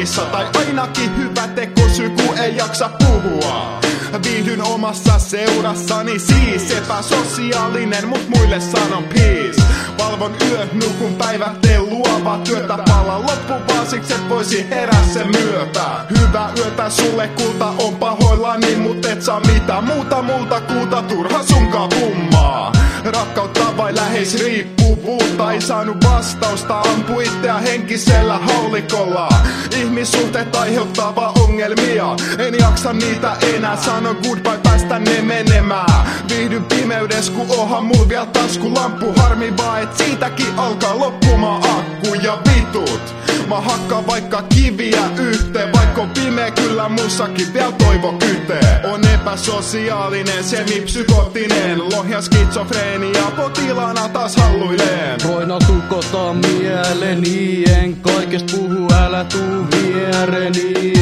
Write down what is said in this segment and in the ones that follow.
unissa. Tai ainakin hyvä tekosyy, kun ei jaksa puhua. Viihdyn omassa seurassani siis epäsosiaalinen, mut muille sanon peace. Valvon yöt, nukun päivät, teen luovaa työtä. Palan loppuun vaan siksi, et voisi herää sen myötä. Hyvää yötä sulle kulta, on pahoillani, mut et saa mitään muuta multa kuuta. Turha sunkaan pummaa. Rakkautta vai läheisriippuvuutta, ei saanut vastausta, ampu itseä henkisellä haulikolla. Ihmissuhteet aiheuttaa vaan ongelmia, en jaksa niitä enää, sano goodbye, päästä ne menemään. Viihdyn pimeydess, kun onhan mul vielä taskulampu. Harmi vaan, et siitäkin alkaa loppumaan akku ja vitut. Mä hakkaan vaikka kiviä yhteen, vaikka on pimeä, kyllä mussakin vielä toivo kytee. On epäsosiaalinen, semipsykoottinen, lohja skitsofreenia, potilaana taas halluileen. Roina tukota mieleni, en kaikesta puhu, älä tuu viereni.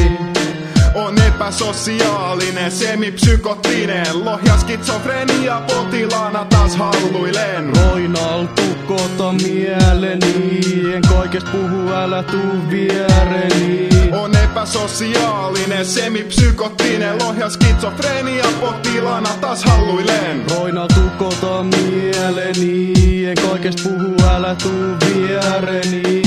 On epäsosiaalinen, semipsykoottinen, lohja skitsofrenia, potilaana taas halluilen. Roinal tukota mieleni, en kaikesta puhu, älä tuu viereni. On epäsosiaalinen, semipsykoottinen, lohja skitsofrenia, potilaana taas halluilen. Roinal tukota mieleni, en kaikesta puhu, älä tuu viereni.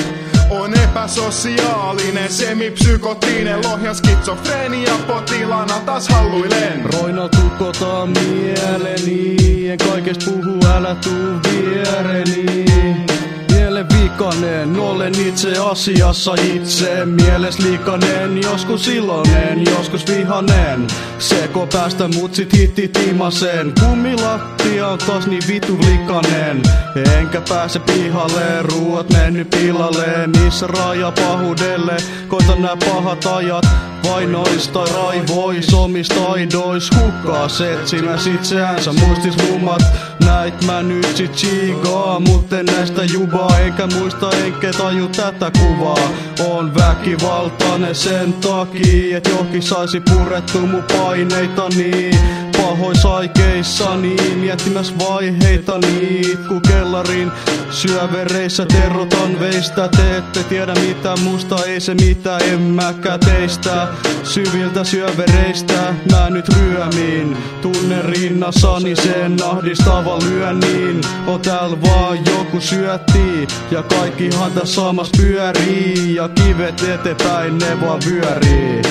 On epäsosiaalinen, semipsykoottinen, lohja skitsofrenia, potilaana taas halluilen. Roina tukota mieleni, en kaikesta puhu, älä tuu viereni. Mielenvikainen, olen itse asiassa itse. Mielesliikainen, joskus iloinen, joskus vihanen. Seko päästä mut sit hitti timasen. Kummilattia on taas niin vitu likanen. Enkä pääse pihalle, ruuat mennyt pilalle. Missä raja pahuudelle, koita nää pahat ajat. Vainoista raivois, omista taidois. Hukkaas etsimäs itseänsä muistislumat. Näit mä nyt sit chigaa, mutten näistä jubaa. Enkä muista enkä taju tätä kuvaa. On väkivaltainen sen takia, et johonkin saisi purettu mun paineitani. Pahois aikeissani, miettimäs vaiheitani. Ku kellarin syövereissä terrotan veistä. Te ette tiedä mitä musta, ei se mitä, en mäkään teistä. Syviltä syövereistä mä nyt ryömin. Tunne rinnassani sen ahdistavan lyönnin. On täällä vaan joku syötti ja kaikkihan tässä samassa pyörii. Ja kivet eteenpäin ne vaan vyörii.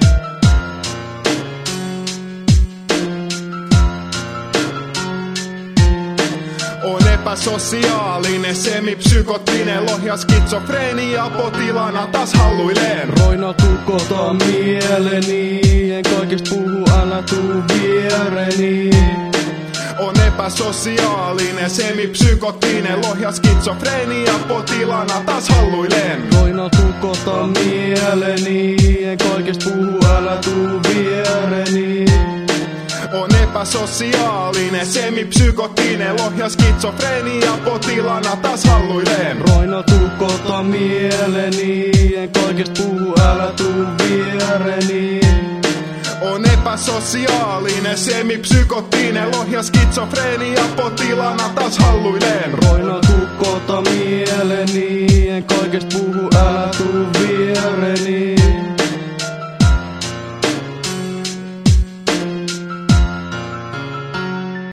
On epäsosiaalinen, semipsykoottinen, lohja skitsofrenia, potilaana taas halluilen. Roina tukota mieleni, en kaikesta puhu, älä tuu viereni. On epäsosiaalinen, semipsykoottinen, lohja skitsofrenia, potilaana taas halluilen. Roina tukota mieleni, en kaikesta puhu, älä tuu viereni. On epäsosiaalinen, semipsykoottinen, lohja skitsofrenia, potilaana taas halluilen. Roina tukota mieleni, en kaikesta puhu, älä tuu viereni. On epäsosiaalinen, semipsykoottinen, lohja skitsofrenia, potilaana taas halluilen. Roina tukota mieleni, en kaikesta puhu, älä tuu viereni.